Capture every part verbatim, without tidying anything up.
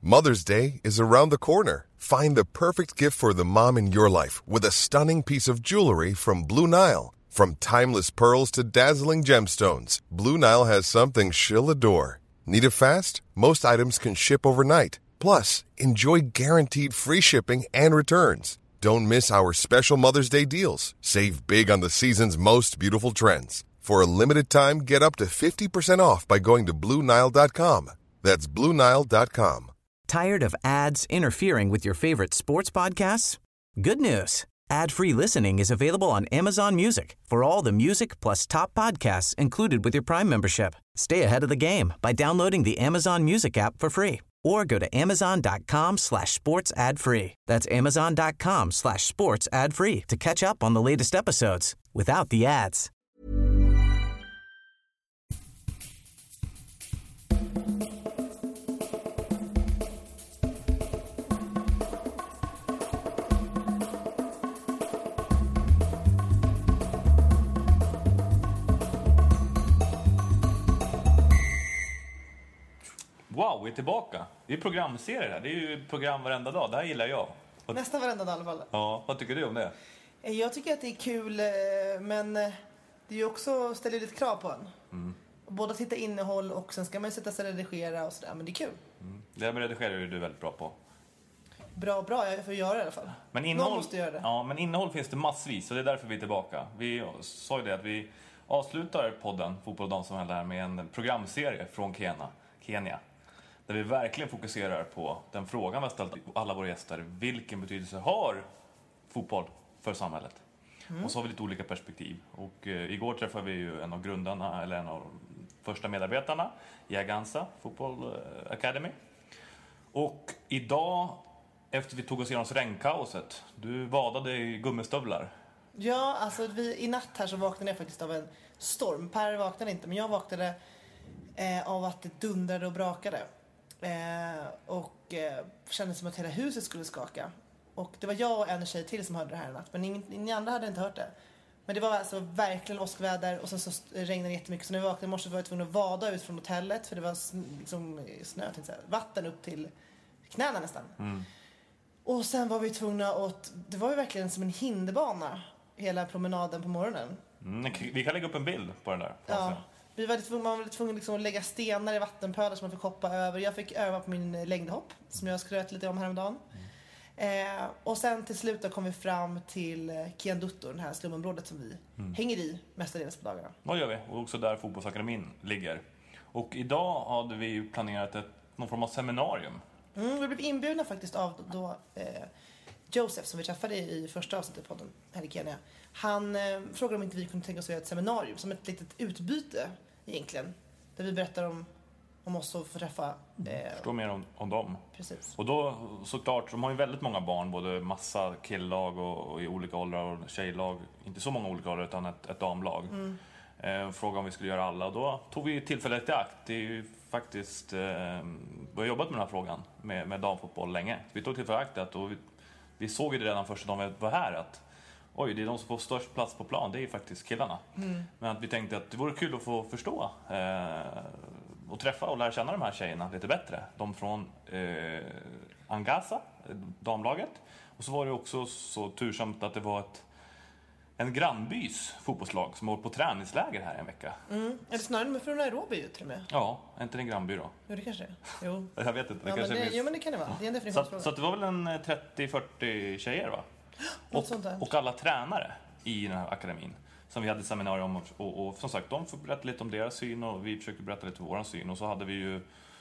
Mother's Day is around the corner. Find the perfect gift for the mom in your life with a stunning piece of jewelry from Blue Nile. From timeless pearls to dazzling gemstones, Blue Nile has something she'll adore. Need it fast? Most items can ship overnight. Plus, enjoy guaranteed free shipping and returns. Don't miss our special Mother's Day deals. Save big on the season's most beautiful trends. For a limited time, get up to fifty percent off by going to Blue Nile dot com. That's Blue Nile dot com. Tired of ads interfering with your favorite sports podcasts? Good news. Ad-free listening is available on Amazon Music for all the music plus top podcasts included with your Prime membership. Stay ahead of the game by downloading the Amazon Music app for free or go to amazon.com slash sports ad free. That's amazon.com slash sports ad free to catch up on the latest episodes without the ads. Wow, vi är tillbaka. Det är programserier här. Det är ju program varenda dag. Det här gillar jag. Vad... Nästan varenda dag i alla fall. Ja, vad tycker du om det? Jag tycker att det är kul, men det är ju också ställer lite krav på en. Mm. Både att hitta innehåll och sen ska man ju sätta sig och redigera och sådär. Men det är kul. Mm. Det med redigera är du väldigt bra på. Bra, bra. Jag får göra det i alla fall. Men innehåll, Någon måste göra det. Ja, men innehåll finns det massvis. Och det är därför vi är tillbaka. Vi sa ju det att vi avslutar podden Fotboll och damsamhälle här med en programserie från Kenya. Kenya. Där vi verkligen fokuserar på den frågan vi har ställt alla våra gäster. Vilken betydelse har fotboll för samhället? Mm. Och så har vi lite olika perspektiv. Och eh, igår träffade vi ju en av grundarna, eller en av de första medarbetarna i Agansa Football Academy. Och idag, efter vi tog oss igenom regnkaoset, du vadade i gummistövlar. Ja, alltså vi, i natt här så vaknade jag faktiskt av en storm. Per vaknade inte, men jag vaknade eh, av att det dundrade och brakade. Eh, och eh, kände som att hela huset skulle skaka. Och det var jag och en tjej till som hörde det här i natt. Men ingen, ingen andra hade inte hört det. Men det var alltså verkligen åskväder. Och sen så regnade det jättemycket. Så när vi vaknade i morse var jag tvungen att vada ut från hotellet. För det var liksom snö, tänkte jag, vatten upp till knäna nästan. Mm. Och sen var vi tvungna att, det var ju verkligen som en hinderbana hela promenaden på morgonen. Mm, vi kan lägga upp en bild på den där. Ja. Vi var tvungna, man var tvungen liksom att lägga stenar i vattenpölar som man fick hoppa över. Jag fick öva på min längdhopp som jag skröt lite om häromdagen. Mm. Eh, och sen till slut då kom vi fram till Kiandutto, det här slumområdet som vi mm. hänger i mestadels på dagarna. Vad gör vi? Och också där fotbollsakademin ligger. Och idag hade vi planerat ett, någon form av seminarium. Mm, vi blev inbjudna faktiskt av då, eh, Joseph som vi träffade i första avsnittet på podden här i Kenya. Han eh, frågade om inte vi kunde tänka oss att göra ett seminarium som ett litet utbyte egentligen. Där vi berättar om, om oss och får träffa... Eh, Förstå mer om, om dem. Precis. Och då såklart, de har ju väldigt många barn, både massa killag och, och i olika åldrar och tjejlag. Inte så många olika åldrar utan ett, ett damlag. Mm. Eh, fråga om vi skulle göra alla. Då tog vi tillfället i akt. Det är ju faktiskt... Eh, vi har jobbat med den här frågan med, med damfotboll länge. Vi tog tillfället i akt och vi, vi såg ju det redan första dagen vi var här att oj, det är de som får störst plats på plan, det är ju faktiskt killarna. Mm. Men att vi tänkte att det vore kul att få förstå eh, och träffa och lära känna de här tjejerna lite bättre. De från eh, Angasa, damlaget. Och så var det också så tursamt att det var ett en grannbys fotbollslag som var på träningsläger här en vecka. Mm. Är det snarare med från Nairobi ut till och med? Ja, inte en grannby då. Jo, det kanske är. Jo. Jag vet inte. Det ja, kanske men det, finns... Jo, men det kan det vara. Det är en definitionsfråga. Så, så det var väl en trettio fyrtio tjejer, va? Och, och alla tränare i den här akademin som vi hade seminarium om. Och, och som sagt, de får berätta lite om deras syn och vi försöker berätta lite om vår syn. Och så hade vi ju...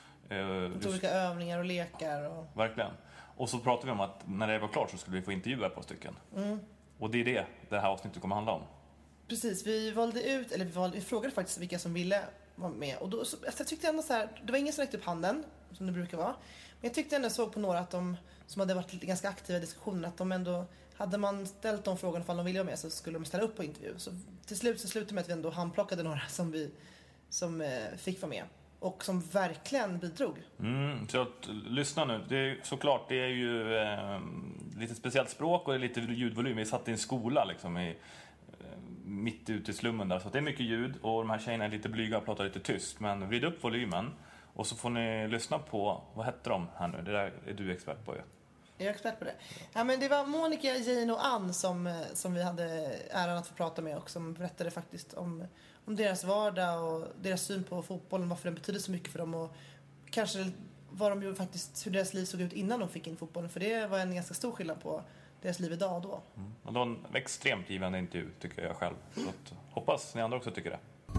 Eh, just... olika övningar och lekar. Och... Verkligen. Och så pratade vi om att när det var klart så skulle vi få intervjua ett par stycken. Mm. Och det är det det här avsnittet kommer handla om. Precis, vi valde ut, eller vi, valde, vi frågade faktiskt vilka som ville vara med. Och då, så, jag tyckte ändå så här, det var ingen som räckte upp handen, som det brukar vara. Men jag tyckte ändå så på några att de, som hade varit lite ganska aktiva i diskussionen, att de ändå, hade man ställt de frågorna ifall de ville vara med så skulle de ställa upp på intervju. Så till slut så slutade med att vi ändå handplockade några som vi som eh, fick vara med. Och som verkligen bidrog. Mm, så att, lyssna nu. Det är, såklart, det är ju eh, lite speciellt språk och det är lite ljudvolym. Vi satt i en skola liksom i, eh, mitt ute i slummen där. Så det är mycket ljud och de här tjejerna är lite blyga och pratar lite tyst. Men vrid upp volymen Och så får ni lyssna på, vad hette de här nu? Det där är du expert på ju. Jag är expert på det. Ja, men det var Monica, Jane och Ann som, som vi hade äran att få prata med och som berättade faktiskt om, om deras vardag och deras syn på fotbollen, varför den betyder så mycket för dem och kanske vad de gjorde faktiskt, hur deras liv såg ut innan de fick in fotbollen. För det var en ganska stor skillnad på deras liv idag och då. Mm. Och det var en extremt givande intervju tycker jag själv. Så att, hoppas ni andra också tycker det.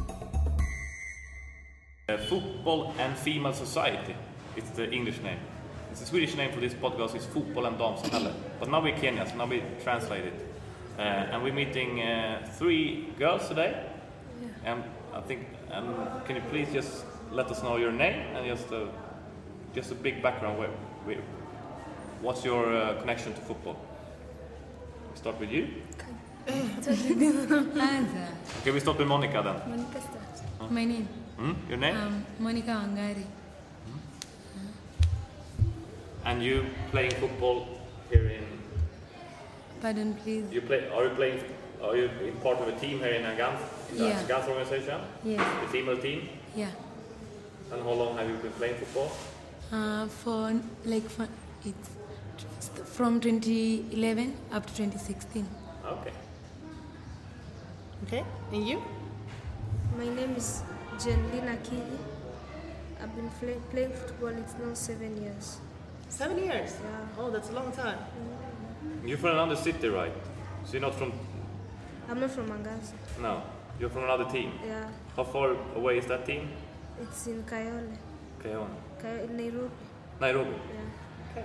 Uh, Football and Female Society. It's the English name. It's the Swedish name for this podcast is Fotboll and Damsamhälle. But now we're Kenya, so now we translate it. Uh, and we're meeting uh, three girls today. Yeah. And I think, um, can you please just let us know your name and just a, just a big background. Where, where, what's your uh, connection to football? We start with you. Okay, we start with Monica then. Monica starts. Huh? My name. Mm? Your name? Um, Monica Wangari. And you playing football here in? Pardon, please. You play? Are you playing? Are you part of a team here in Agans? Yeah. Agans organization? Yes. The female team? Yeah. And how long have you been playing football? Uh, for like for it's from twenty eleven up to twenty sixteen. Okay. Okay. And you? My name is Jenlina Kili. I've been play, playing football. It's now seven years. Seven years? Yeah. Oh, that's a long time. You're from another city, right? So you're not from? I'm not from Angaza. No. You're from another team. Yeah. How far away is that team? It's in Kayole. Kayole. Kayole, Nairobi. Nairobi. Yeah.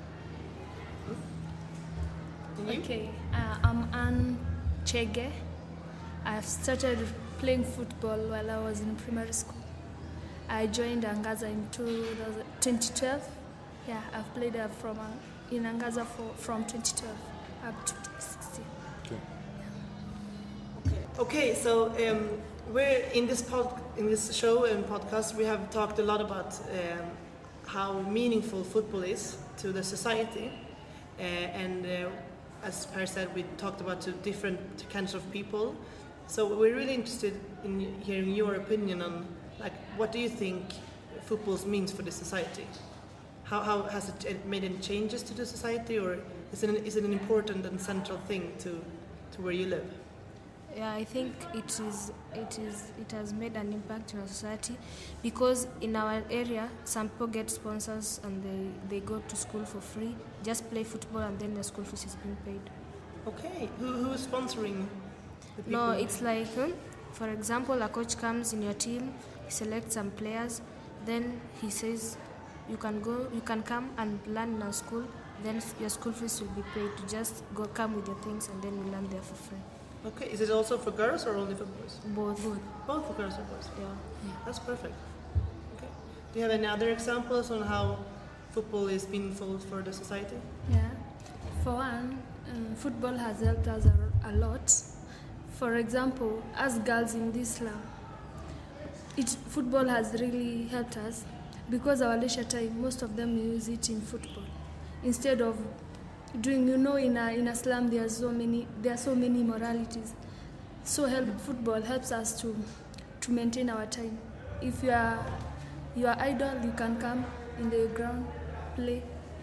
Okay. Okay, uh, I'm Ann Chege. I've started playing football while I was in primary school. I joined Angaza in twenty twelve. Yeah, I've played uh, from uh, in Angaza for, from twenty twelve up to twenty sixteen. Okay. Okay. Okay. So um, we're in this pod, in this show and podcast. We have talked a lot about um, how meaningful football is to the society, uh, and uh, as Per said, we talked about two different kinds of people. So we're really interested in hearing your opinion on, like, what do you think football means for the society? How, how has it made any changes to the society, or is it an, is it an important and central thing to, to where you live? Yeah, I think it is. It is. It has made an impact in our society because in our area, some people get sponsors and they, they go to school for free, just play football, and then the school fees is being paid. Okay, who who is sponsoring the people? No, it's like, um, for example, a coach comes in your team, he selects some players, then he says, you can go, you can come and learn in our school. Then your school fees will be paid. To just go come with your things, and then you learn there for free. Okay, is it also for girls or only for boys? Both. Both. Both for girls and boys. Yeah. Yeah, that's perfect. Okay. Do you have any other examples on how football is meaningful for the society? Yeah, for one, um, football has helped us a, a lot. For example, as girls in this slum, it, football has really helped us because our leisure time, most of them use it in football instead of doing, you know, in a in a slum there are so many there are so many moralities. So help football helps us to to maintain our time. If you are you are idle, you can come in the ground, play.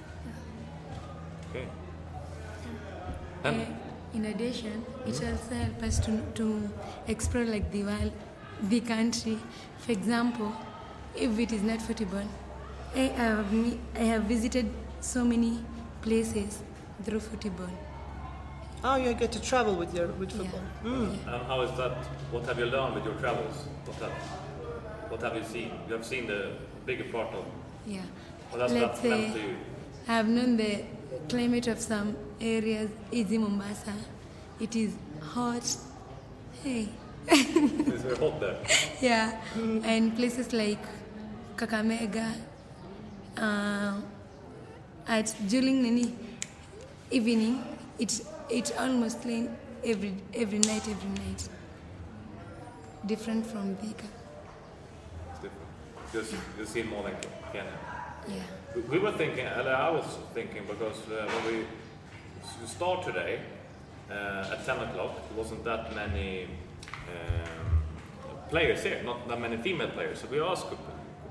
Okay. Uh, And in addition, it also helps us to to explore like the world, the country. For example, if it is not football, I have me, I have visited so many places through football. Oh, you get to travel with your with football. Yeah. Mm. Yeah. and how is that? What have you learned with your travels? What have What have you seen? You have seen the bigger part of. Yeah. What has Let's that meant say to you? I have known the climate of some areas. Is in Mombasa. It is hot. Hey. It's very hot there. Yeah. And places like Kakamega. Uh, at during any evening, it's it's almost rain every every night, every night. Different from Thika. It's different. Just you see more than Kenya. Yeah. We- We were thinking, and I was thinking, because uh, when we s- start today uh, at ten o'clock, there wasn't that many um, players here, not that many female players. So we asked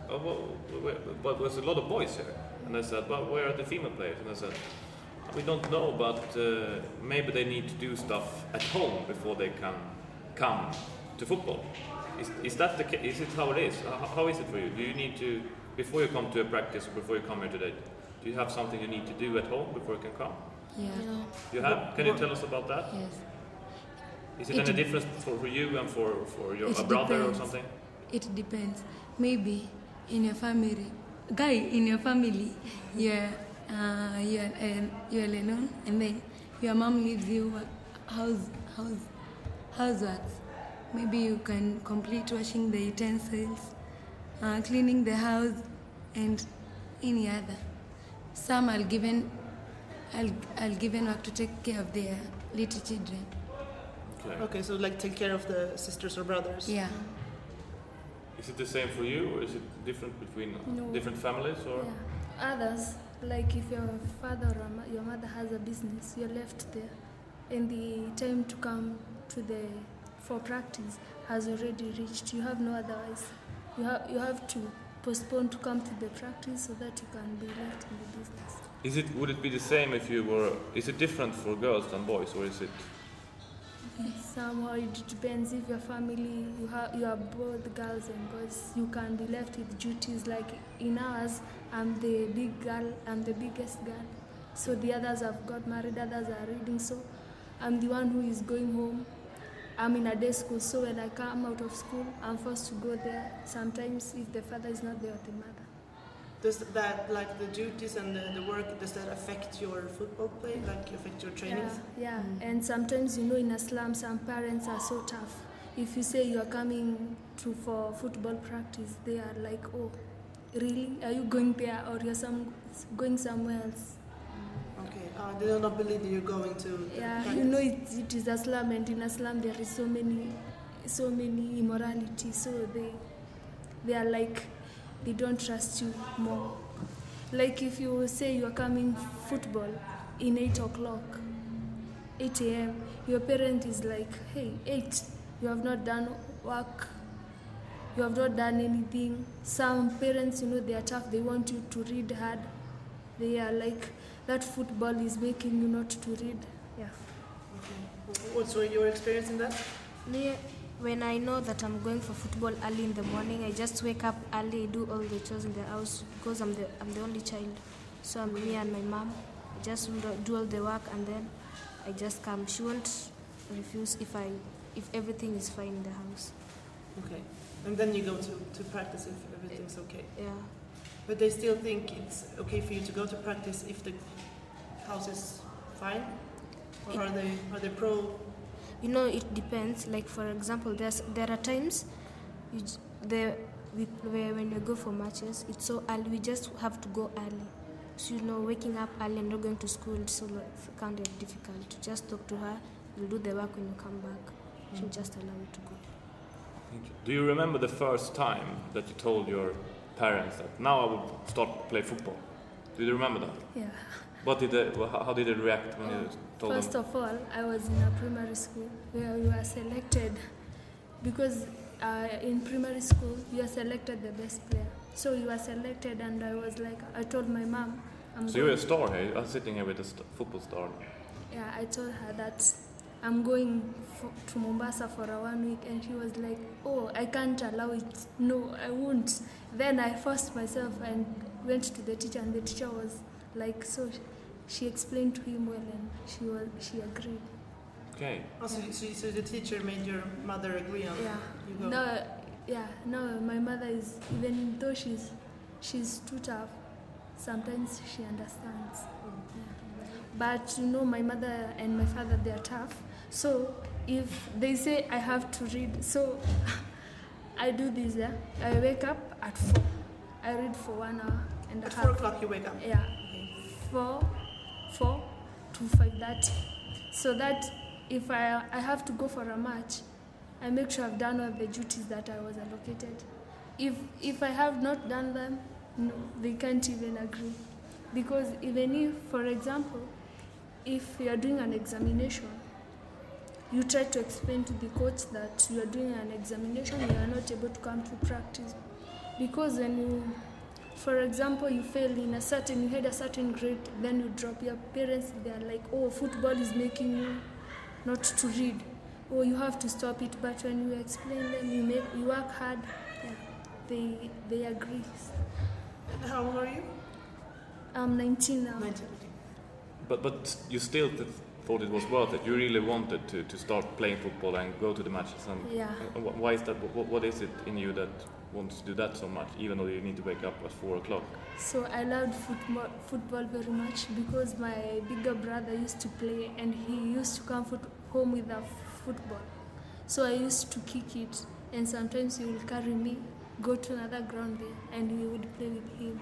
oh, well, but there's a lot of boys here. And I said, well, where are the female players? And I said, we don't know, but uh, maybe they need to do stuff at home before they can come to football. Is, is that the ca- is it how it is? How, how is it for you? Do you need to, before you come to a practice or before you come here today, do you have something you need to do at home before you can come? Yeah. Yeah. You have? Can you tell us about that? Yes. Is it, It any de- difference for, for you and for, for your It a brother depends. or something? It depends. Maybe in your family, guy in your family, you're uh, you're um, you're alone, and then your mom leaves you house house houseworks. Maybe you can complete washing the utensils, uh, cleaning the house, and any other. Some are given I'll I'll given work to take care of their little children. Okay. Okay, so like take care of the sisters or brothers. Yeah. Is it the same for you, or is it different between No. different families? Or Yeah. Others, like if your father or mo- your mother has a business, you're left there, and the time to come to the for practice has already reached. You have no otherwise. You have you have to postpone to come to the practice so that you can be left in the business. is it would it be the same if you were? Is it different for girls than boys, or is it? Somehow it depends if your family you have you are both girls and boys. You can be left with duties like in ours. I'm the big girl. I'm the biggest girl. So the others have got married. Others are reading. So I'm the one who is going home. I'm in a day school. So when I come out of school, I'm forced to go there. Sometimes if the father is not there, the mother. Does that, like the duties and the, the work, does that affect your football play? Like affect your trainings? Yeah, yeah. And sometimes, you know, in a slum, some parents are so tough. If you say you are coming to for football practice, they are like, oh, really? Are you going there, or you're some going somewhere else? Okay. Uh, they do not believe that you're going to. the Yeah, practice. you know, it, it is a slum, and in a slum there is so many, so many immorality. So they, they are like, they don't trust you more. Like if you say you are coming football in eight o'clock, eight a.m., your parent is like, hey, eight, you have not done work, you have not done anything. Some parents, you know, they are tough, they want you to read hard. They are like, that football is making you not to read. Yeah. Okay. What's your experience in that? Me, when I know that I'm going for football early in the morning, I just wake up early, do all the chores in the house because I'm the I'm the only child. So I'm me and my mom. I just do do all the work and then I just come. She won't refuse if I if everything is fine in the house. Okay. And then you go to, to practice if everything's okay. Yeah. But they still think it's okay for you to go to practice if the house is fine? Or are they are they pro? You know, it depends. Like for example, there's there are times you j- the we, where when we go for matches, it's so early. We just have to go early. So you know, waking up early and not going to school, it's so like, kind of difficult. To just talk to her, you'll do the work when you come back. She'll just allow you to go. Do you remember the first time that you told your parents that now I will start to play football? Do you remember that? Yeah. What did they, wh- how did they react when you told First them? of all, I was in a primary school where we were selected because uh, in primary school you are selected the best player. So you were selected, and I was like, I told my mom, I'm So you're a going. star here. I'm sitting here with a st- football star. Yeah, I told her that I'm going for, to Mombasa for a one week, and she was like, oh, I can't allow it. No, I won't. Then I forced myself and went to the teacher, and the teacher was like, so she explained to him well, and she was she agreed. Okay. Oh, so, so, so the teacher made your mother agree on Yeah. you go? No, yeah, no, my mother is, even though she's she's too tough, sometimes she understands. Yeah. But you know, my mother and my father, they are tough. So if they say I have to read, so I do this. Yeah, I wake up at four. I read for one hour and a At half. four o'clock you wake up? Yeah, four, four to five thirty. So that if I I have to go for a match, I make sure I've done all the duties that I was allocated. If if I have not done them, no, they can't even agree, because even if, for example, if you are doing an examination, you try to explain to the coach that you are doing an examination, you are not able to come to practice. because when you, for example, you fail in a certain, you had a certain grade, then you drop. Your parents, they are like, oh, football is making you not to read. Oh, you have to stop it. But when you explain them, you make, you work hard. Yeah, they they agree. And how old are you? I'm nineteen now. nineteen. But but you still th- thought it was worth it. You really wanted to, to start playing football and go to the matches. And Yeah. and wh- why is that? What, what is it in you that wants to do that so much, even though you need to wake up at four o'clock? So I loved football, football very much because my bigger brother used to play and he used to come foot, home with a football. So I used to kick it, and sometimes he will carry me, go to another ground there, and we would play with him.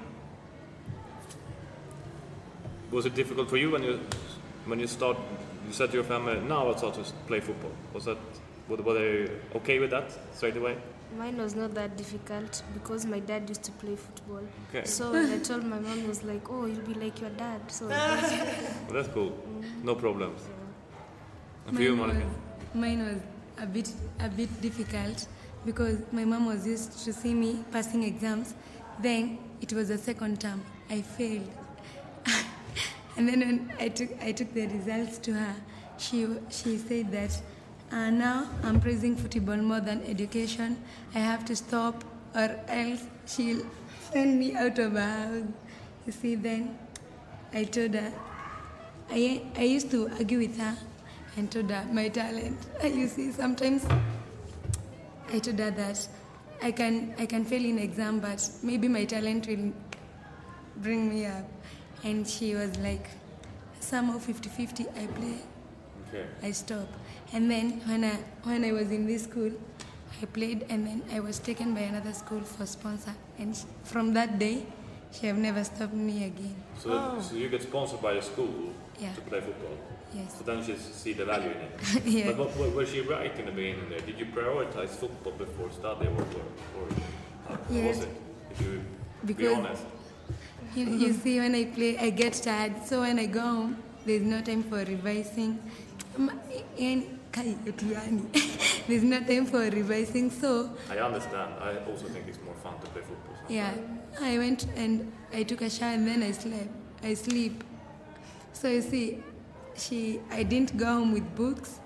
Was it difficult for you when you when you start? You said to your family, "Now I'll start to play football." Was that were were they okay with that straight away? Mine was not that difficult because my dad used to play football. Okay. So when I told my mom, was like, "Oh, you'll be like your dad." So that's, Well, that's cool. No problems. And for you, Mine Monica? was, mine was a bit a bit difficult because my mom was used to see me passing exams. Then it was the second term. I failed. And then when I took I took the results to her, she she said that uh, now I'm praising football more than education. I have to stop or else she'll send me out of her house. You see, then I told her, I, I used to argue with her and told her my talent. You see, sometimes I told her that I can I can fail in exam, but maybe my talent will bring me up. And she was like, somehow fifty-fifty, I play, Okay. I stop. And then when I when I was in this school, I played, and then I was taken by another school for sponsor. And sh- from that day, she have never stopped me again. So, so you get sponsored by a school Yeah. to play football. Yes. So then she see the value in it. Yeah. But what, what, was she right in the beginning there? Did you prioritize football before study, or, or, or how Yes. was it? If you be Because- honest. You, you see, when I play, I get tired. So when I go home, there's no time for revising. Um, and- There's no time for revising. So I understand. I also think it's more fun to play football. sometimes. yeah, I went and I took a shower and then I slept. I sleep. So you see, she, I didn't go home with books.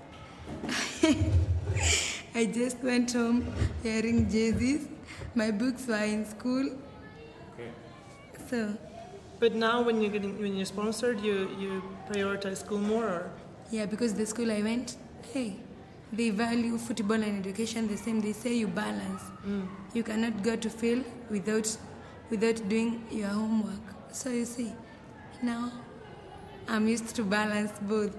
I just went home wearing jerseys. My books were in school. Okay. So But now when you're getting when you're sponsored, you you prioritize school more, or yeah, because the school I went, hey, they value football and education the same. They say you balance. mm. You cannot go to field without without doing your homework. So you see, now I'm used to balance both.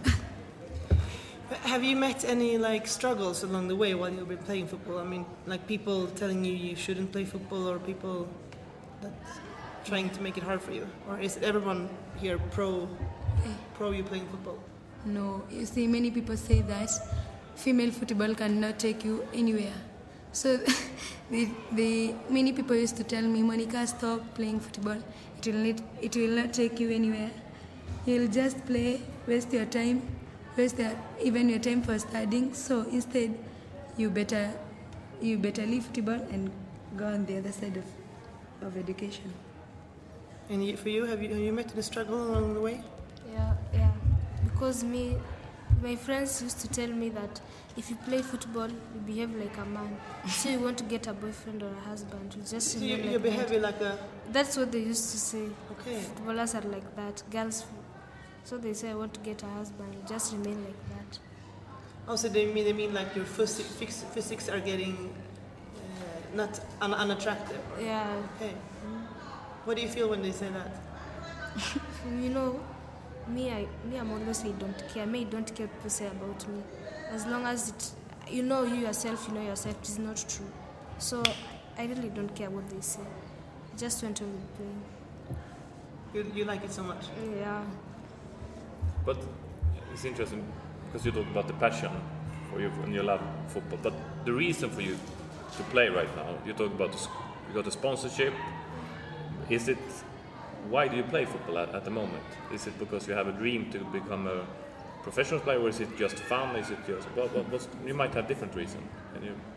Have you met any like struggles along the way while you've been playing football? I mean, like people telling you you shouldn't play football, or people that's trying to make it hard for you, or is it everyone here pro pro you playing football? No, you see, many people say that female football cannot take you anywhere. So the, the many people used to tell me, Monica, stop playing football. It will not, it will not take you anywhere. You'll just play, waste your time, waste your, even your time for studying. So instead, you better you better leave football and go on the other side of, of education. And you, for you, have you have you met any struggle along the way? yeah, yeah. Because me, my friends used to tell me that if you play football, you behave like a man. So you want to get a boyfriend or a husband. You just So you, remain you're like that. behaving like a That's what they used to say. okay. Footballers are like that. Girls, so they say I want to get a husband. You just remain like that. Also, they mean they mean like your physics physics, physics are getting uh, not un- unattractive. Yeah, Okay. What do you feel when they say that? you know, me, I, me, I'm always say don't care. Me, don't care what people say about me. As long as it, you know you yourself, you know yourself, it is not true. So I really don't care what they say. I just went on with playing. You, you like it so much. Yeah. But it's interesting because you talk about the passion for you and you love football. But the reason for you to play right now, you talk about the, s- you got a sponsorship. Is it why do you play football at, at the moment? Is it because you have a dream to become a professional player, or is it just fun? Is it just well, what, what's, you might have different reason. Can you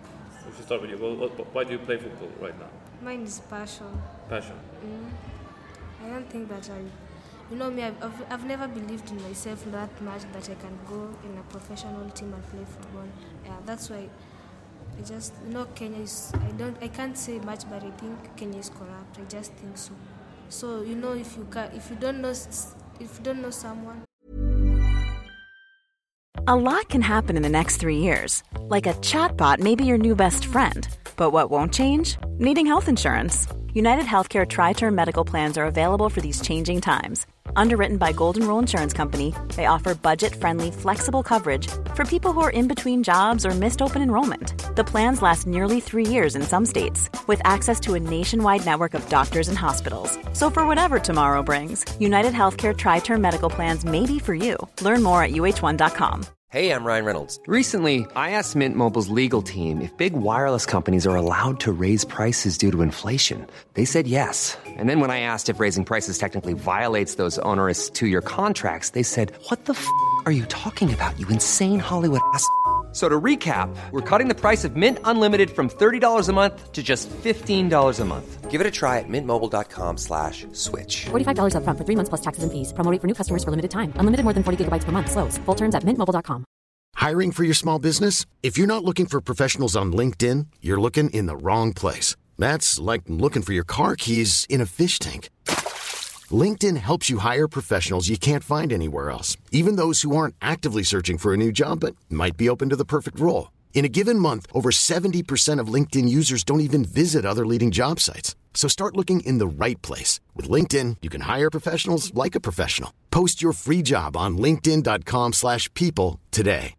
we should start with you. Well, what, why do you play football right now? Mine is passion. Passion. Mm. I don't think that I, you know me, I've, I've, I've never believed in myself that much that I can go in a professional team and play football. Yeah, that's why I just, you know, Kenya is, I don't, I can't say much, but I think Kenya is corrupt. I just think so. So, you know, if you can, if you don't know, if you don't know someone. A lot can happen in the next three years. Like a chatbot may be your new best friend. But what won't change? Needing health insurance. United Healthcare Tri-Term Medical Plans are available for these changing times. Underwritten by Golden Rule Insurance Company, they offer budget-friendly, flexible coverage for people who are in between jobs or missed open enrollment. The plans last nearly three years in some states, with access to a nationwide network of doctors and hospitals. So for whatever tomorrow brings, United Healthcare Tri-Term Medical Plans may be for you. Learn more at U H one dot com. Hey, I'm Ryan Reynolds. Recently, I asked Mint Mobile's legal team if big wireless companies are allowed to raise prices due to inflation. They said yes. And then when I asked if raising prices technically violates those onerous two-year contracts, they said, what the f*** are you talking about, you insane Hollywood ass f- So to recap, we're cutting the price of Mint Unlimited from thirty dollars a month to just fifteen dollars a month. Give it a try at mintmobile.com slash switch. forty-five dollars up front for three months plus taxes and fees. Promo rate for new customers for limited time. Unlimited more than forty gigabytes per month. Slows full terms at mint mobile dot com. Hiring for your small business? If you're not looking for professionals on LinkedIn, you're looking in the wrong place. That's like looking for your car keys in a fish tank. LinkedIn helps you hire professionals you can't find anywhere else, even those who aren't actively searching for a new job but might be open to the perfect role. In a given month, over seventy percent of LinkedIn users don't even visit other leading job sites. So start looking in the right place. With LinkedIn, you can hire professionals like a professional. Post your free job on linkedin.com slash people today.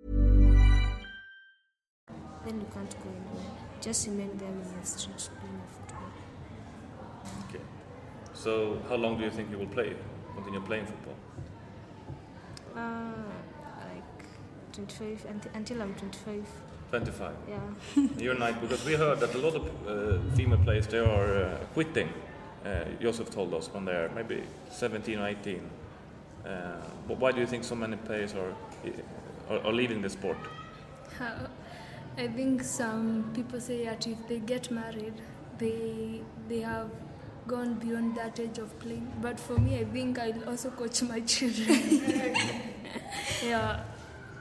Then you can't go anywhere. Just remain there in the streets playing football. Okay. So how long do you think you will play? Continue playing football? Uh, like twenty-five, until, until I'm twenty-five. twenty-five? Yeah. You're nice, because we heard that a lot of uh, female players, they are uh, quitting. Uh, Josef told us when they're maybe seventeen or eighteen. Uh, but why do you think so many players are, are, are leaving the sport? Uh, I think some people say that if they get married, they they have gone beyond that age of playing. But for me, I think I'll also coach my children. Yeah.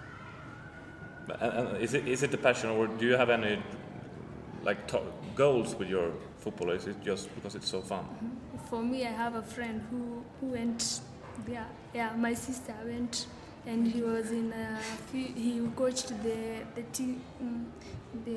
And, and is it is it the passion, or do you have any like to- goals with your football? Or is it just because it's so fun? For me, I have a friend who who went. Yeah, yeah. My sister went. And he was in a few, he coached the the team, the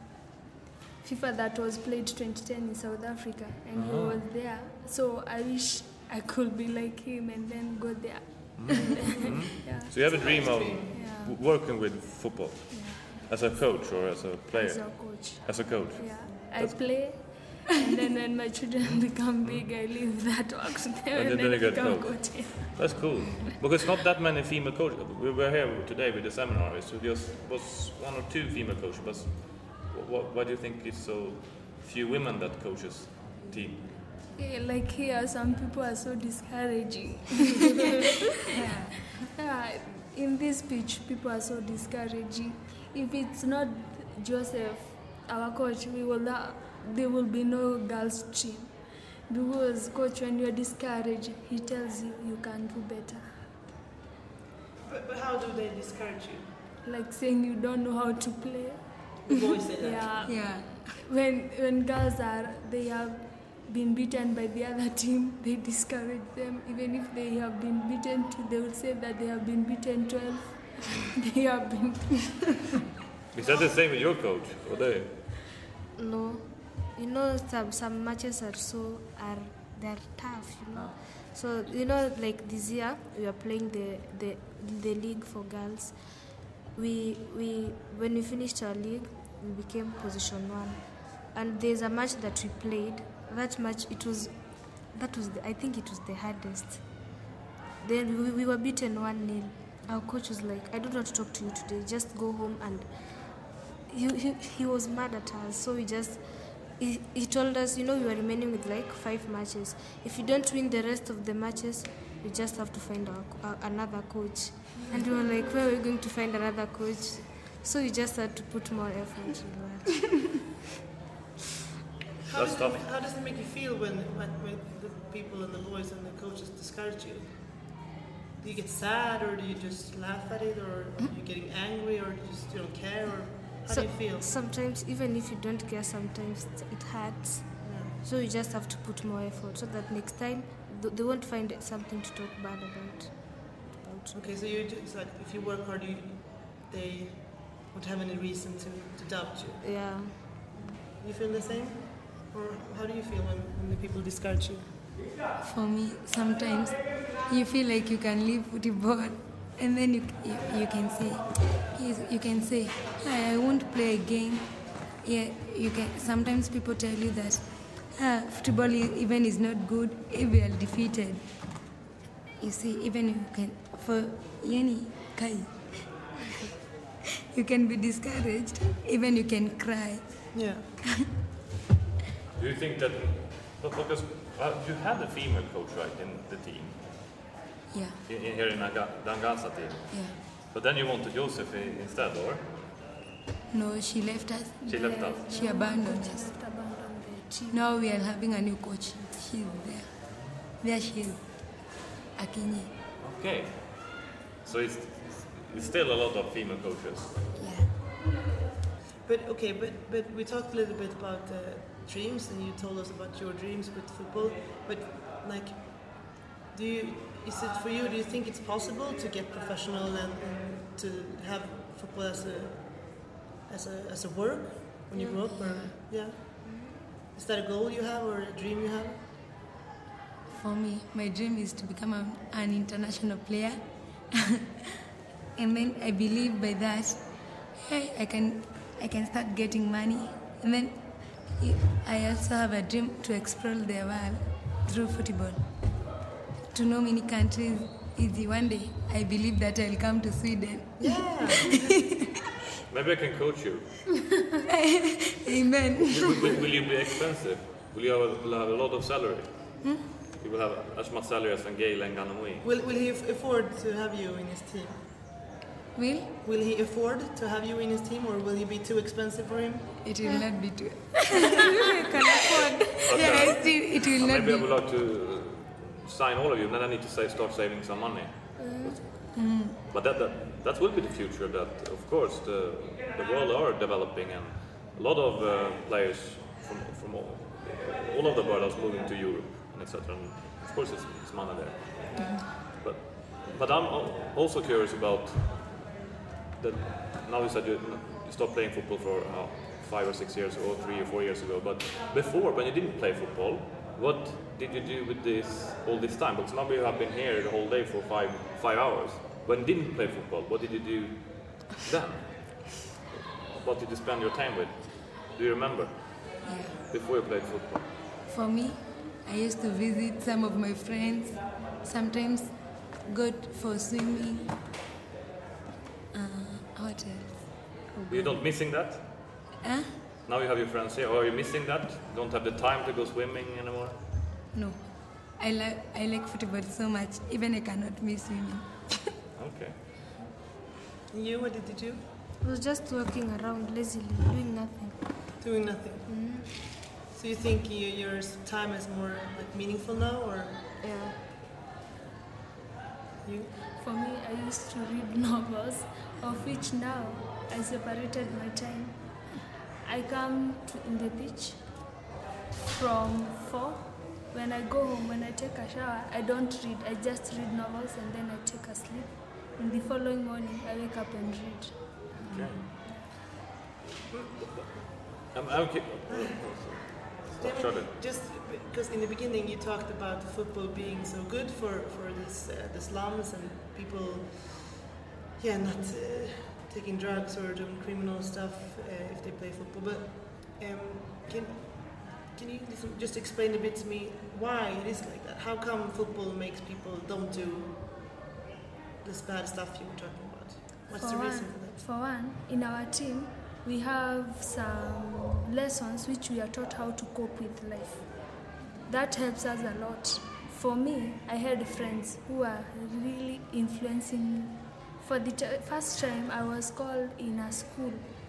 FIFA that was played twenty ten in South Africa, and uh-huh. he was there. So I wish I could be like him and then go there. Mm-hmm. Yeah. So you have a dream of yeah. working with football yeah. as a coach or as a player? As a coach. As a coach. Yeah, That's I play. And then when my children become big, I leave that work to them and, and then, then become coach. coach. That's cool. Because not that many female coaches. We were here today with the seminar. So there was one or two female coaches. But what, why do you think it's so few women that coaches team? Yeah, like here, some people are so discouraging. yeah. Yeah, in this pitch, people are so discouraging. If it's not Joseph, our coach, we will not. There will be no girls team, because coach, when you're discouraged, he tells you you can do better. But, but how do they discourage you? Like saying you don't know how to play. We've always said that. Yeah. Yeah. When when girls are they have been beaten by the other team, they discourage them. Even if they have been beaten two, they will say that they have been beaten twelve. They have been. Is that the same with your coach? Or they? No. You know, some some matches are so are they're tough. You know, so you know, like this year we are playing the the the league for girls. We we when we finished our league, we became position one, and there's a match that we played. That match it was, that was the, I think it was the hardest. Then we, we were beaten one nil. Our coach was like, "I don't want to talk to you today. Just go home." And he he, he was mad at us. So we just. He, he told us, you know, we were remaining with like five matches. If you don't win the rest of the matches, you just have to find our, uh, another coach. And we were like, where are we going to find another coach? So we just had to put more effort. how, does it, how does it make you feel when, when, when the people and the boys and the coaches discourage you? Do you get sad, or do you just laugh at it, or are you getting angry, or do you just you don't care, or how so do you feel? Sometimes, even if you don't care, sometimes it hurts. Yeah. So you just have to put more effort so that next time th- they won't find something to talk bad about. about. Okay, so you just like if you work hard, you, they won't have any reason to, to doubt you. Yeah. You feel the same, or how do you feel when, when the people discourage you? For me, sometimes you feel like you can leave football, and then you you, you can say, you, you can say, I won't play again. Yeah, you can. Sometimes people tell you that ah, football even is not good if we are defeated. You see, even you can for yani kai, you can be discouraged. Even you can cry. Yeah. Do you think that because uh, you had a female coach, right, in the team? Yeah. In, in here in Aga- the Anganza team. Yeah. But then you wanted Joseph i- instead, or? No, she left us. She left us. She abandoned us. Now we are having a new coach. She's there. There she is. Akinyi. Okay. So it's, it's still a lot of female coaches. Yeah. But okay, but but we talked a little bit about uh, dreams, and you told us about your dreams with football. But like, do you is it for you? Do you think it's possible to get professional and, and to have football as a as a as a work when you grow up? Or yeah, is that a goal you have or a dream you have? For me, my dream is to become a, an international player. And then I believe by that, hey, I can I can start getting money. And then I also have a dream to explore the world through football. To know many countries easy. One day, I believe that I'll come to Sweden. Yeah. Maybe I can coach you. Amen. will, will, will you be expensive? Will you have a, will have a lot of salary? Hmm? You will have as much salary as Gael and Ganamui. Will Will he f- afford to have you in his team? Will? Will he afford to have you in his team, or will you be too expensive for him? It will not be too. You can afford. Okay. Yeah, it, it will Uh, not maybe be. I would like to sign all of you, then I need to say, start saving some money. Mm. But that, that that will be the future. That of course the the world are developing, and a lot of uh, players from from all, all of the world are moving to Europe and et cetera. And of course, it's, it's money there. Mm. But but I'm al- also curious about that. Now you said you, you stopped playing football for uh, five or six years, or three or four years ago. But before, when you didn't play football, what did you do with this all this time? Because now you have been here the whole day for five five hours. When you didn't play football, what did you do then? What did you spend your time with? Do you remember? Yeah. Before you played football? For me, I used to visit some of my friends. Sometimes go for swimming. Uh, what else? You don't missing that? Huh? Now you have your friends here. Or are you missing that? Don't have the time to go swimming anymore? No. I like I like football so much. Even I cannot miss swimming. Okay. And you, what did you do? I was just walking around lazily, doing nothing. Doing nothing. Mm-hmm. So you think you, your time is more like meaningful now, or Yeah. you? For me, I used to read novels, of which now I separated my time. I come to in the beach from four. When I go home, when I take a shower, I don't read. I just read novels and then I take a sleep. In the following morning, I wake up and read. Okay. I'm, I'm ki- Yeah, Stop, shut but it. just because in the beginning you talked about football being so good for for this uh, the slums and people, yeah, not uh, taking drugs or doing criminal stuff uh, if they play football. But um, can can you listen, just explain a bit to me why it is like that? How come football makes people don't do this bad stuff you were talking about? What's For the one, reason for that? For one, in our team, we have some lessons which we are taught how to cope with life. That helps us a lot. For me, I had friends who are really influencing me. For the t- first time, I was called in a school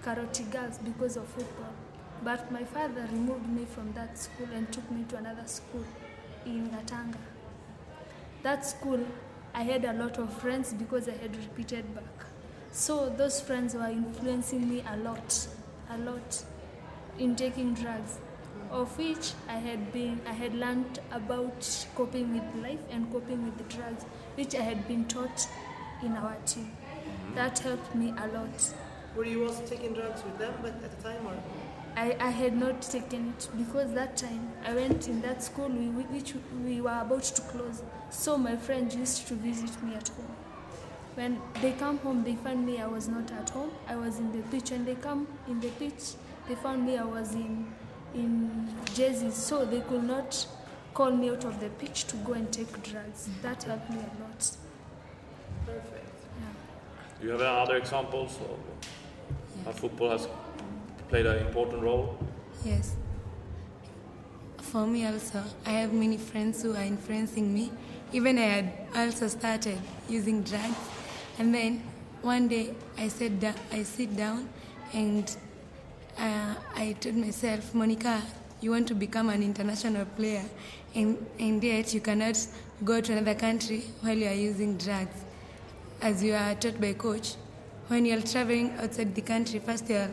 Karoti Girls because of football. But my father removed me from that school and took me to another school in Gatanga. That school, I had a lot of friends because I had repeated back. So those friends were influencing me a lot, a lot in taking drugs, of which I had been, I had learned about coping with life and coping with the drugs, which I had been taught in our team. Mm-hmm. That helped me a lot. Were you also taking drugs with them but at the time, or? I, I had not taken it because that time I went in that school we, which we were about to close. So my friends used to visit me at home. When they come home, they found me I was not at home. I was in the pitch. When they come in the pitch, they found me I was in in jerseys. So they could not call me out of the pitch to go and take drugs. That helped me a lot. Perfect. Yeah. Do you have any other examples of how football has played an important role? Yes. For me also, I have many friends who are influencing me. Even I had also started using drugs. And then one day I sat down, I sit down and uh, I told myself, Monica, you want to become an international player and, and yet you cannot go to another country while you are using drugs. As you are taught by coach, when you are traveling outside the country, first you are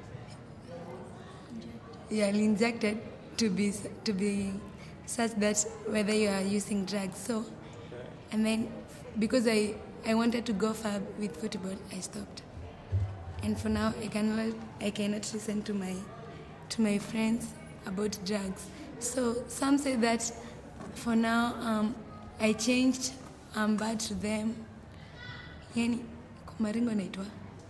you are injected to be to be such that whether you are using drugs. So, and then because I, I wanted to go far with football, I stopped. And for now, I cannot I cannot listen to my to my friends about drugs. So some say that for now um, I changed. I'm bad to them. Yani kumaringo naitwa.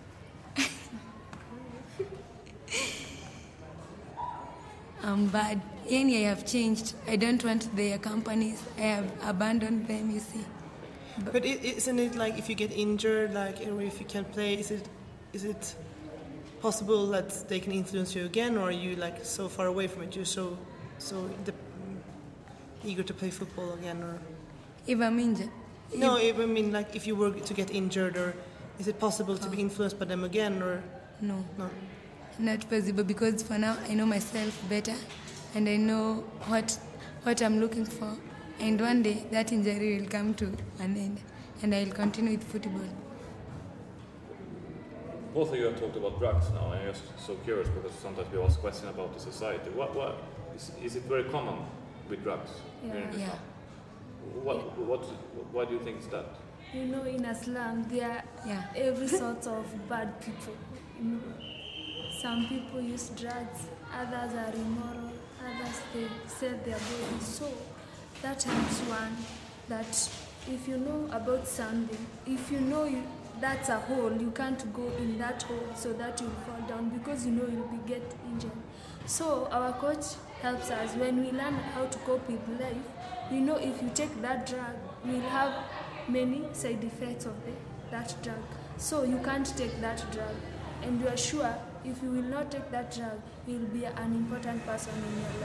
I'm bad. Yani, I have changed. I don't want their companies. I have abandoned them, you see. But, but it, isn't it like if you get injured, like, or if you can't play, is it is it possible that they can influence you again, or are you like so far away from it? You're so so de- eager to play football again, or? If I'm injured. No, if, I mean like if you were to get injured, or is it possible to oh. be influenced by them again, or? No. No. Not possible, because for now I know myself better and I know what what I'm looking for, and one day that injury will come to an end and I will continue with football. Both of you have talked about drugs now, and I'm just so curious because sometimes we ask questions about the society. What, what is, is it very common with drugs? Yeah. Here in yeah. What, what, why do you think is that? You know, in Islam, there are yeah. every sort of bad people. You know, some people use drugs, others are immoral, others they sell their bodies. So that helps one that if you know about something, if you know you, that's a hole, you can't go in that hole so that you'll fall down because you know you'll be get injured. So our coach helps us when we learn how to cope with life. You know, if you take that drug, you'll have many side effects of the, that drug. So you can't take that drug. And you are sure if you will not take that drug, you will be an important person in your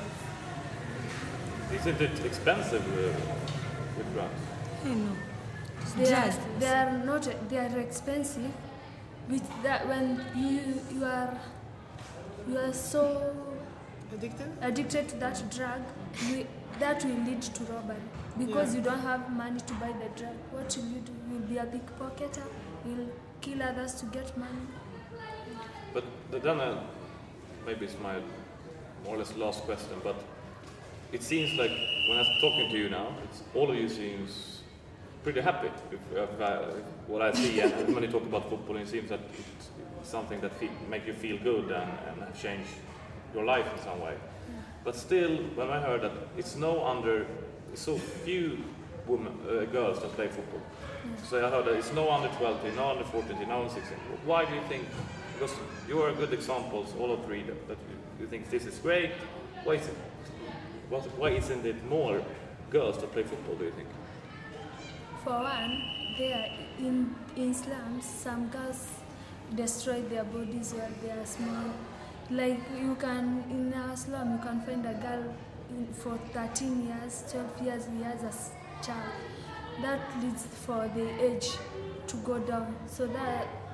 life. Isn't it expensive uh, with drugs? I know. They are, they are not. They are expensive. With that, when you you are you are so addicted addicted to that drug, you, that will lead to robbery because yeah. you don't have money to buy the drug. What will you do? You'll be a pickpocketer. You'll kill others to get money. But then, uh, maybe it's my more or less last question, but it seems like when I'm talking to you now, it's, all of you seems pretty happy if, if I, if what I see, and when you talk about football, it seems that it's something that feel, make you feel good and, and have changed your life in some way. Yeah. But still, when I heard that it's no under, so few women, uh, girls that play football. Yeah. So I heard that it's no under twelve, no under fourteen, no under sixteen. Why do you think? Because you are good examples, all of three, that, that you, you think this is great. Why is it? What, why isn't it more girls that play football? Do you think? For one, there in in slums, some girls destroy their bodies while they are small. Like you can in our slum, you can find a girl in, for thirteen years, twelve years, he has a child. That leads for the age to go down. So that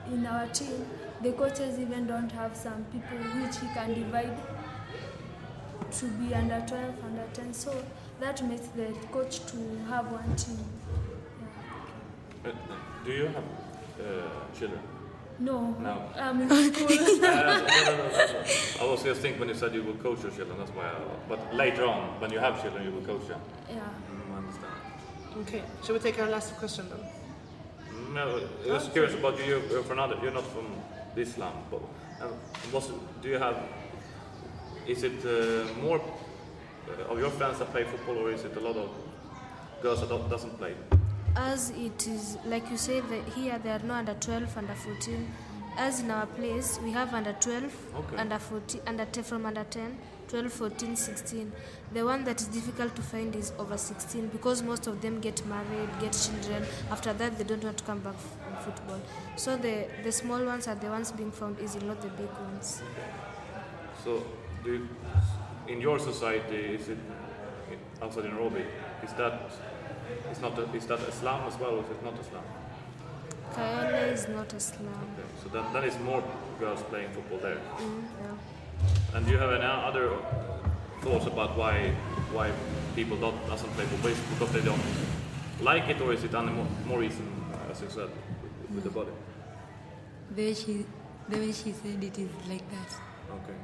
in our team, the coaches even don't have some people which he can divide to be under twelve, under ten. So that makes the coach to have one team. Uh, do you have uh, children? No. No. I'm in school. uh, no, no, no, no, no. I was just thinking when you said you will coach your children, that's why I, but later on, when you have children, you will coach them. Yeah. Mm, I understand. Okay, shall we take our last question then? No, I was curious about you. You're from another. You're not from Islam, but um, what's, do you have? Is it uh, more uh, of your friends that play football, or is it a lot of girls that don't, doesn't play? As it is, like you say, that here there are no under twelve, under fourteen. As in our place, we have under twelve, okay. under fourteen, under ten, from under ten, twelve, fourteen, sixteen. The one that is difficult to find is over sixteen because most of them get married, get children. After that, they don't want to come back in football. So the, the small ones are the ones being found easily, not the big ones. So, do you, in your society, is it outside in Nairobi? Is that is not a, is that Islam as well, or is it not Islam? Kayole is not Islam. Okay, so then, then is more girls playing football there. Mm, yeah. And do you have any other thoughts about why why people don't doesn't play football? Is it because they don't like it, or is it any more, more reason, uh, as you said, with, with the body? The way she, the way she said it is like that. Okay.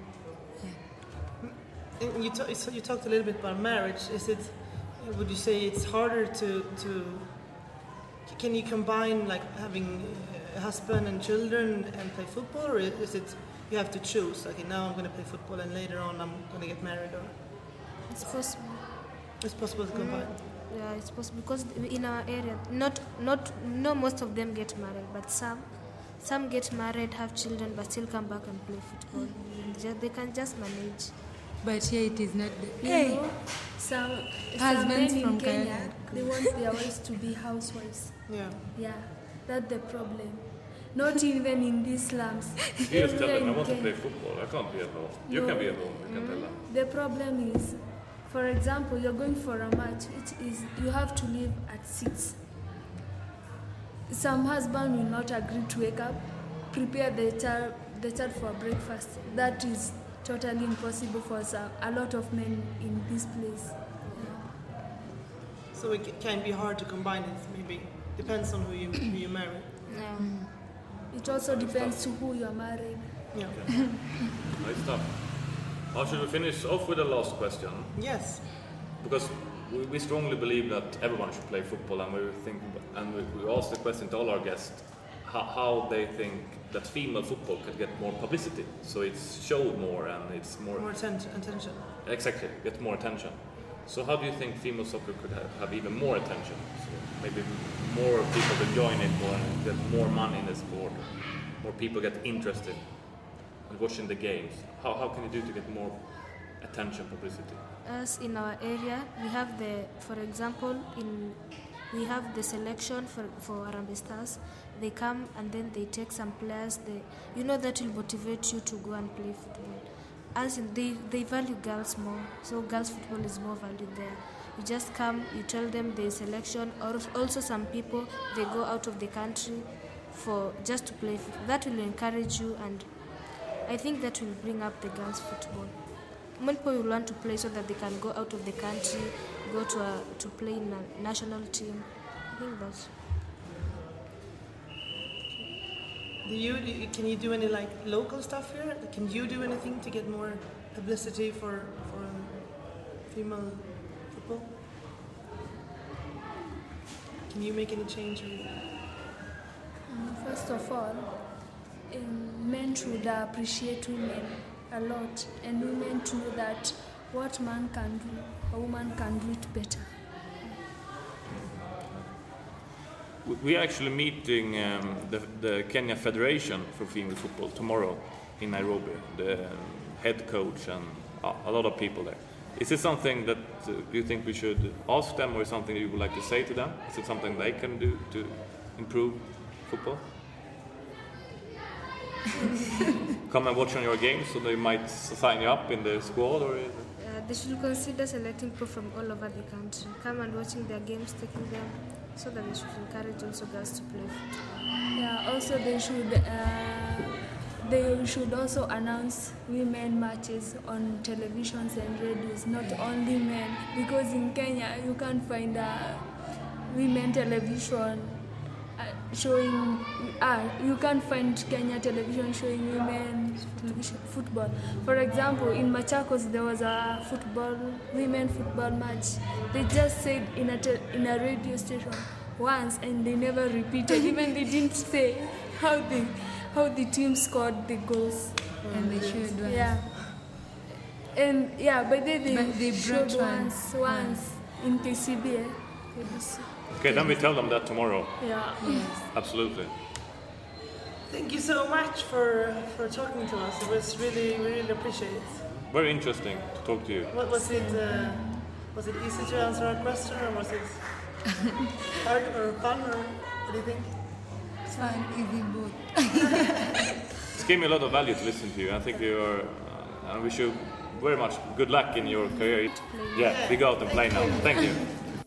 Yeah. And you, ta- so you talked a little bit about marriage. Is it? Would you say it's harder to to? Can you combine like having a husband and children and play football, or is it you have to choose? Okay, now I'm going to play football, and later on I'm going to get married, or It's possible. it's possible to combine. Mm, yeah, it's possible because in our area, not not no most of them get married, but some some get married, have children, but still come back and play football. Mm. They can just manage. But here it is not the You hey. know, some, some Husbands men from in Kenya, Kayole. they want their wives to be housewives. Yeah. Yeah, that's the problem. Not even in these slums. You just tell them, I in want to Kenya. play football. I can't be at home. You No. can be at home. You can tell them. The problem is, for example, you're going for a match, which is you have to leave at six. Some husband will not agree to wake up, prepare the child, the child for breakfast. That is totally impossible for some, a lot of men in this place. Yeah. So it ca- can be hard to combine it. Maybe depends on who you who you marry. Yeah. It also depends to who you're married. Yeah. Nice stuff. How should we finish off with the last question? Yes. Because we, we strongly believe that everyone should play football, and we think, and we, we asked the question to all our guests how, how they think that female football could get more publicity, so it's showed more and it's more, More attention. attention. exactly get more attention. So how do you think female soccer could have, have even more attention? So maybe more people could join it, or get more money in the sport, more people get interested in watching the games. How how can you do to get more attention, publicity? As in our area, we have the, for example, in we have the selection for for Harambee Stars. They come and then they take some players. They, you know, that will motivate you to go and play football. As in, they they value girls more, so girls football is more valued there. You just come, you tell them the selection, or also some people they go out of the country for just to play football. That will encourage you, and I think that will bring up the girls football. More people will want to play so that they can go out of the country, go to a, to play in a national team. I think that's. Do you do- can you do any like local stuff here? Can you do anything to get more publicity for for um, female football? Can you make any change? Or... First of all, um, men should appreciate women a lot, and women to know that what man can do, a woman can do it better. We- We are actually meeting um, the, the Kenya Federation for Female Football tomorrow in Nairobi, the head coach and a, a lot of people there. Is it something that uh, you think we should ask them, or is something you would like to say to them? Is it something they can do to improve football? Come and watch on your games, so they might sign you up in the squad, or is it... Uh, they should consider selecting people from all over the country. Come and watching their games, taking them, so that they should encourage also girls to play football. Yeah, also they should uh, they should also announce women matches on televisions and radios, not only men, because in Kenya you can't find a women television uh, showing uh, you can't find Kenya television showing women television football. For example, in Machakos there was a football women football match. They just said in a te- in a radio station once and they never repeated. Even they didn't say how the how the team scored the goals. And they showed once. Yeah. And yeah, but they they, But they showed brought once one. once in K C B. Eh? Okay, then we tell them that tomorrow. Yeah. Yes. Absolutely. Thank you so much for, for talking to us. It was really, we really appreciate it. Very interesting to talk to you. What was it? Uh, was it easy to answer our question, or was it hard or fun, or what do you think? It's fun, easy both. It's gave me a lot of value to listen to you. I think you are, uh, and I wish you very much good luck in your career. Yeah, we go out and play now. Thank you.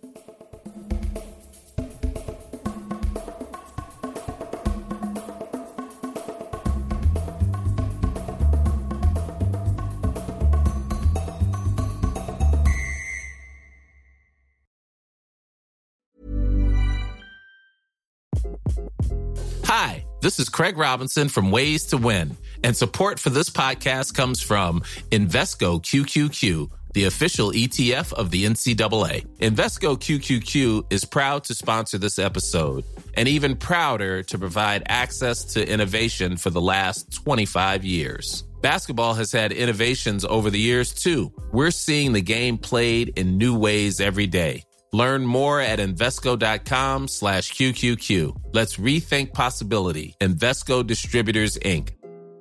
Hi, this is Craig Robinson from Ways to Win, and support for this podcast comes from Invesco Q Q Q, the official E T F of the N C double A. Invesco Q Q Q is proud to sponsor this episode, and even prouder to provide access to innovation for the last twenty-five years. Basketball has had innovations over the years, too. We're seeing the game played in new ways every day. Learn more at Invesco.com slash QQQ. Let's rethink possibility. Invesco Distributors, Incorporated.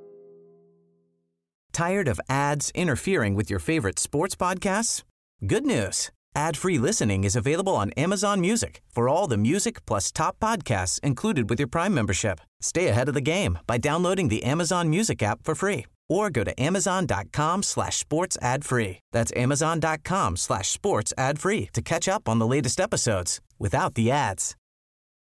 Tired of ads interfering with your favorite sports podcasts? Good news. Ad-free listening is available on Amazon Music for all the music plus top podcasts included with your Prime membership. Stay ahead of the game by downloading the Amazon Music app for free or go to amazon.com slash sports ad free. That's amazon.com slash sports ad free to catch up on the latest episodes without the ads.